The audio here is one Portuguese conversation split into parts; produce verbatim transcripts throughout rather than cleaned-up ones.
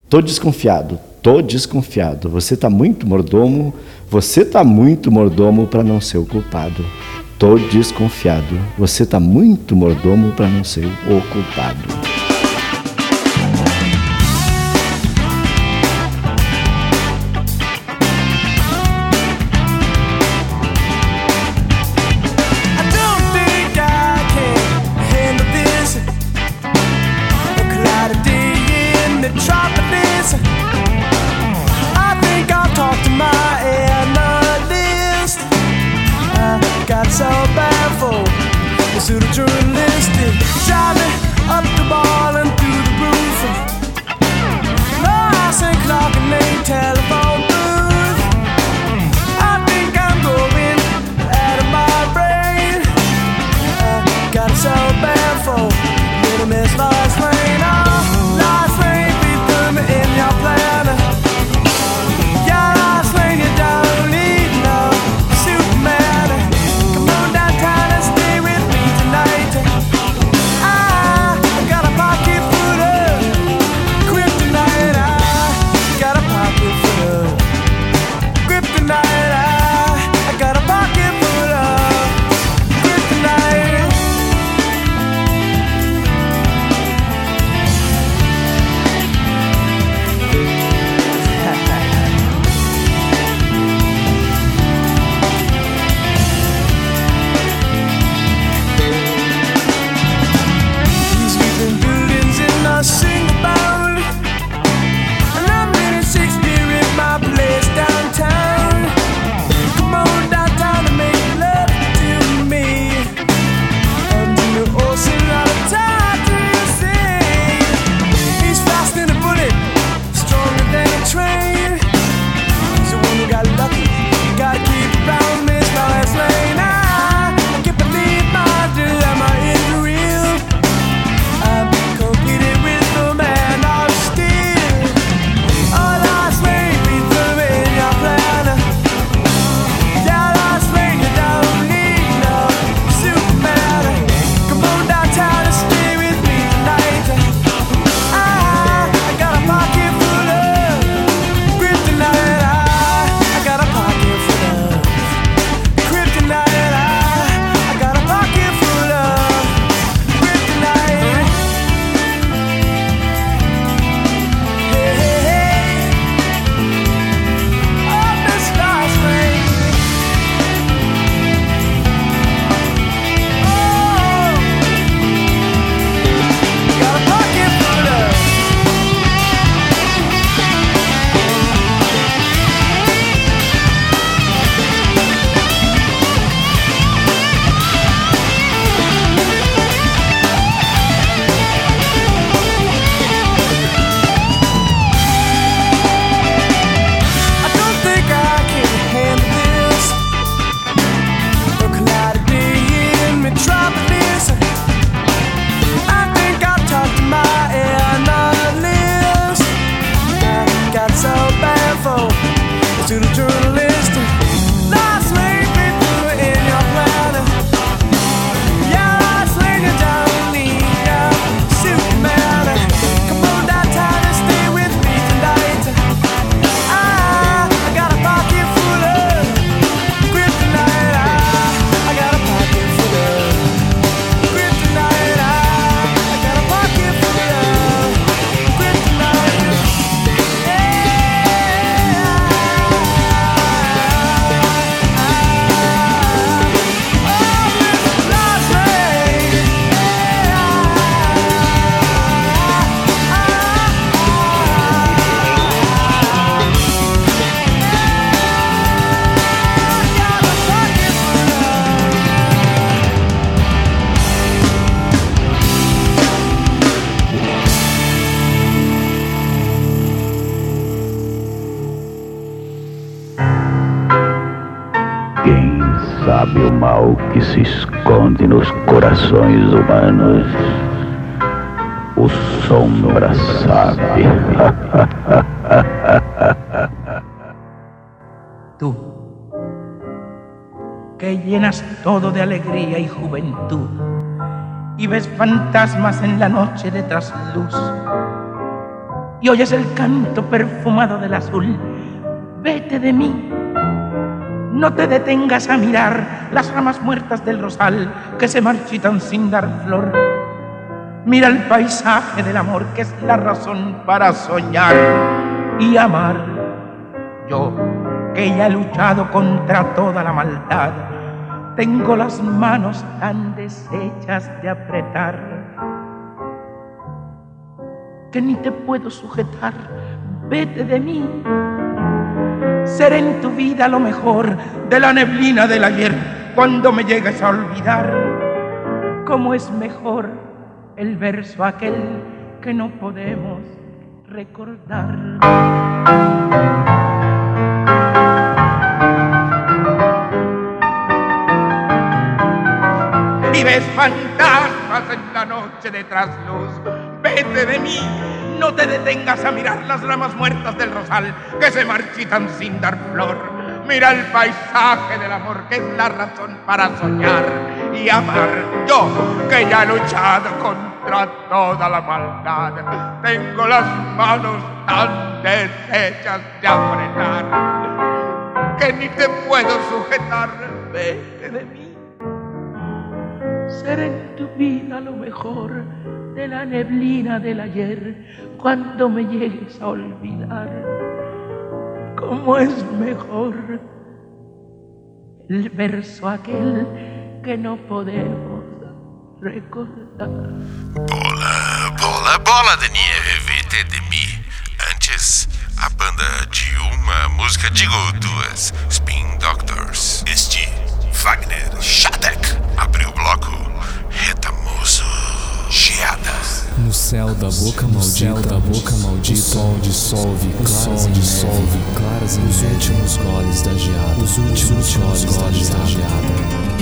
Tô desconfiado, tô desconfiado. Você tá muito mordomo, você tá muito mordomo para não ser o culpado. Tô desconfiado, você tá muito mordomo para não ser o culpado. sabe o mal que se esconde nos corações humanos. O Sombra sabe. Tú, que llenas todo de alegría y juventud, y ves fantasmas en la noche de trasluz, y oyes el canto perfumado del azul. Vete de mí, no te detengas a mirar las ramas muertas del rosal que se marchitan sin dar flor. Mira el paisaje del amor, que es la razón para soñar y amar. Yo, que ya he luchado contra toda la maldad, tengo las manos tan deshechas de apretar que ni te puedo sujetar. Vete de mí, seré en tu vida lo mejor de la neblina del ayer. Cuando me llegues a olvidar, cómo es mejor el verso aquel que no podemos recordar. Y ves fantasmas en la noche de trasluz. Vete de mí, no te detengas a mirar las ramas muertas del rosal que se marchitan sin dar flor. Mira el paisaje del amor, que es la razón para soñar y amar. Yo, que ya he luchado contra toda la maldad, tengo las manos tan deshechas de apretar que ni te puedo sujetar. Vete de mí, seré en tu vida lo mejor de la neblina del ayer. Cuando me llegues a olvidar, cómo es mejor el verso aquel que no podemos recordar. Bola, bola, bola de neve, vete de mim. Antes, a banda de uma música, digo duas, Spin Doctors. Este, Wagner Shadek, abriu o bloco Retamoso Geadas. No céu da boca maldita, da boca maldita, o sol dissolve, o sol dissolve, claras em os últimos goles da geada, os últimos goles da geada.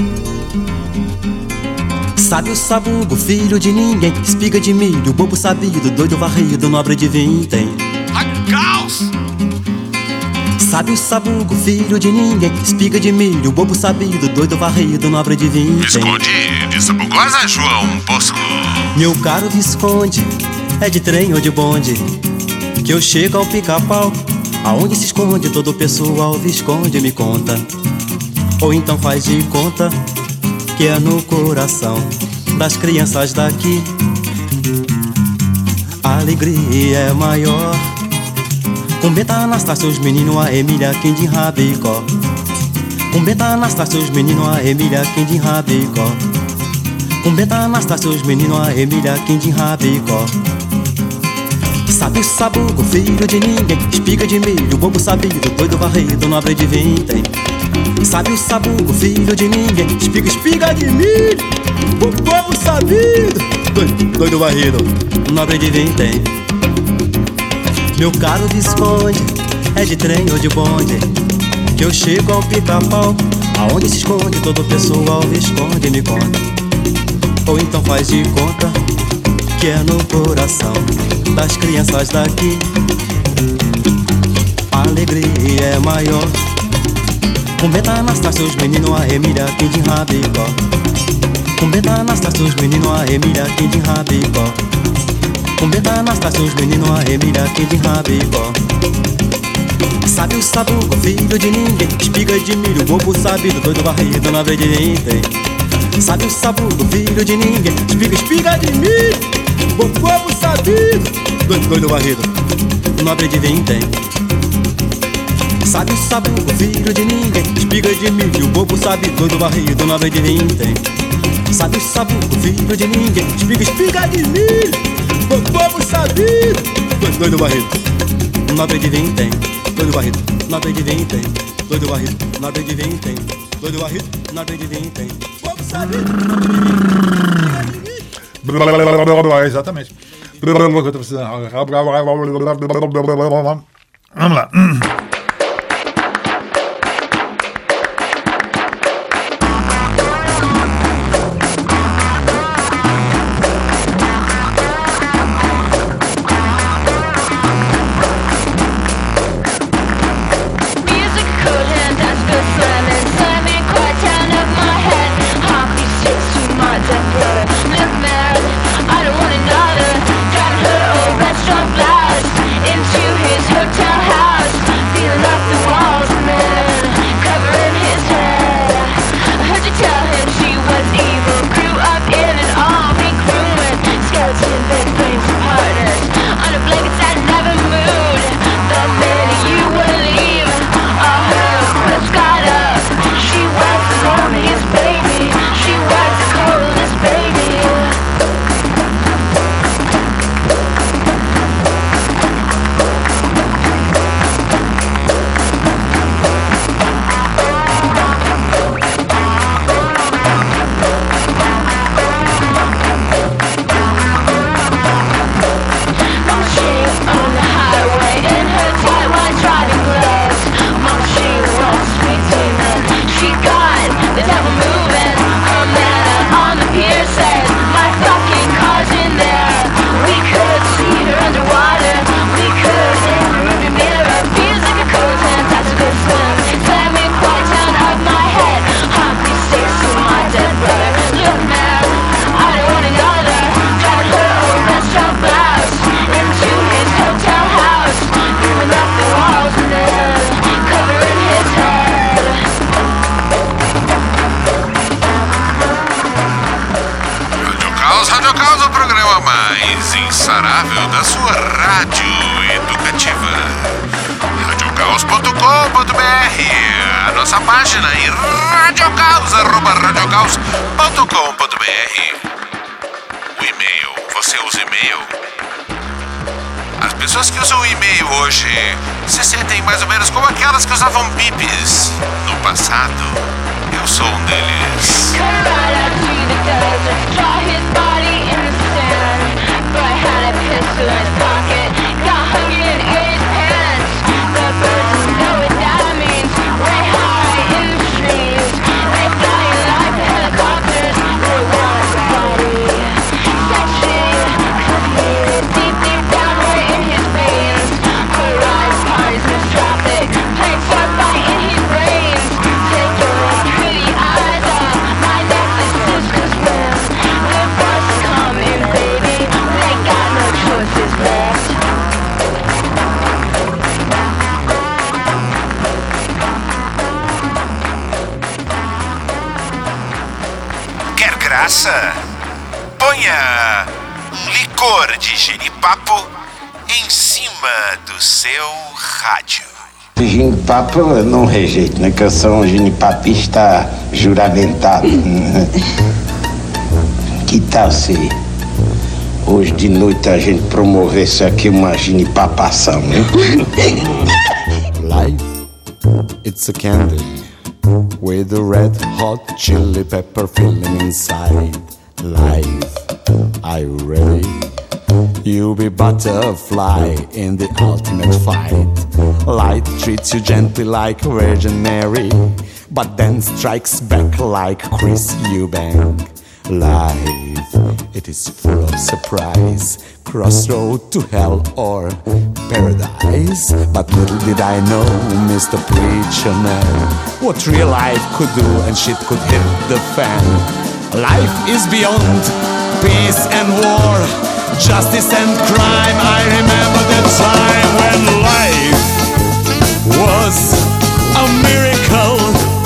Sabe o sabugo, filho de ninguém, espiga de milho, bobo sabido, doido varrido, nobre de vintém. A caos! Sabe o sabugo, filho de ninguém, espiga de milho, bobo sabido, doido varrido, nobre de vintém. Visconde de Sabugosa, João Bosco. Meu caro Visconde, é de trem ou de bonde que eu chego ao pica-pau, aonde se esconde todo o pessoal. Visconde me conta, ou então faz de conta que é no coração das crianças daqui. A alegria é maior com Benta Anastácio, os meninos, a Emília, quem de Rabicó. Com Benta Anastácio, os meninos, a Emília, quem de Rabicó. Com Benta Anastácio, os meninos, a Emília, quem de Rabicó. Sabe o sabugo, filho de ninguém, espiga de milho, bobo sabido, doido varrido, nobre de vintém. Sabe o sabugo, filho de ninguém, espiga, espiga de milho, bobo sabido, doido, doido varrido, nobre de vintém. Meu caro Visconde, é de trem ou de bonde que eu chego ao pica-pau, aonde se esconde todo o pessoal. Visconde me conta, ou então faz de conta que é no coração das crianças daqui. A alegria é maior com Benta Anastácio, os meninos, a Emília, quem de Rabicó. Com Benta Anastácio, os meninos, a Emília, quem de Rabicó. Com Benta Anastácio, os meninos, a Emília, quem de Rabicó. Sabe o sabugo, filho de ninguém, espiga de milho, bobo sabido, doido varrido, nobre de vintém. Sabe o sabugo, filho de ninguém, espiga, espiga de milho, bobo sabido, doido, doido varrido, nobre de vintém. Sabe o sabugo, filho de ninguém, espiga de milho, bobo sabido, doido varrido, nobre de vintém. Sabe o sabugo, filho de ninguém, espiga, espiga de milho, bobo sabido, doido, doido varrido, nobre de vintém. Doido varrido, nobre de vintém. Doido varrido, nobre de vintém. Doido varrido, nobre de vintém. Bobo sabido. Exatamente. Vamos lá. Look mad, I don't want another. Got her old restaurant blouse. incomparável da sua rádio educativa. rádio caos ponto com ponto b r, a nossa página em radiocaos arroba radiocaos ponto com ponto b r. O e-mail, você usa e-mail? As pessoas que usam o e-mail hoje se sentem mais ou menos como aquelas que usavam bips no passado. Eu sou um deles. Ponha um licor de genipapo em cima do seu rádio. Genipapo eu não rejeito, né? Que eu sou um genipapista juramentado. Que tal se hoje de noite a gente promovesse aqui uma genipapação, né? Life, it's a candy with a red hot chili pepper filling inside. Life, are you ready? You'll be butterfly in the ultimate fight. Light treats you gently like Virgin Mary, but then strikes back like Chris Eubank. Life, it is full of surprise. Crossroad to hell or paradise. But little did I know, Mister Preacher Man, what real life could do and shit could hit the fan. Life is beyond peace and war, justice and crime. I remember the time when life was a miracle.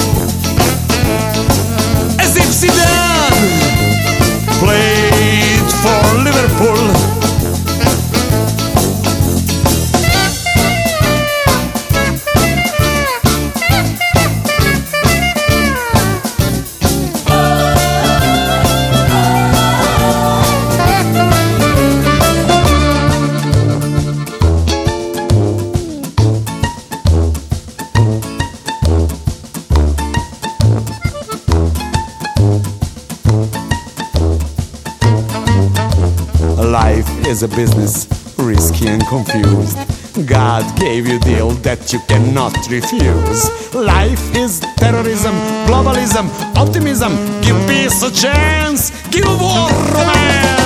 As if Zidane played for Liverpool. Life is a business, risky and confused. God gave you a deal that you cannot refuse. Life is terrorism, globalism, optimism. Give peace a chance, give war romance.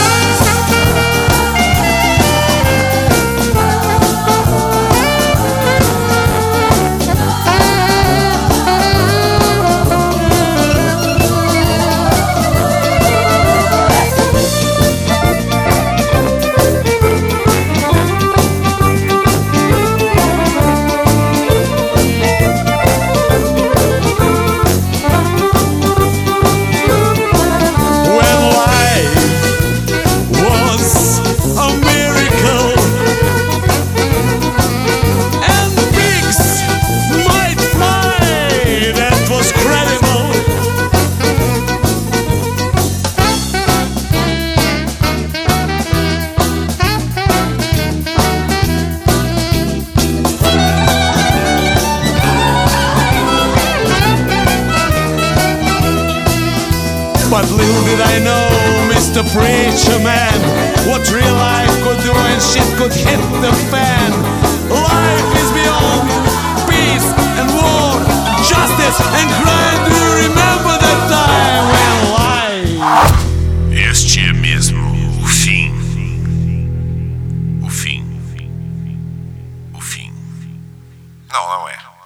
But little did I know, Mister Preacher Man, what real life could do and shit could hit the fan. Life is beyond peace and war, justice and crime. Do you remember that time when life... Este é mesmo o fim. O fim. O fim. Não, não é.